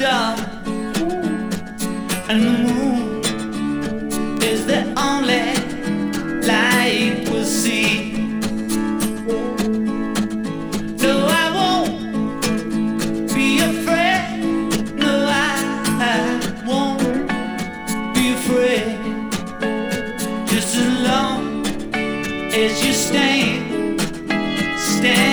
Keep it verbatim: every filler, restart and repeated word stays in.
star, and the moon is the only light we'll see. No, I won't be afraid. No, I, I won't be afraid. Just as long as you stand, stand.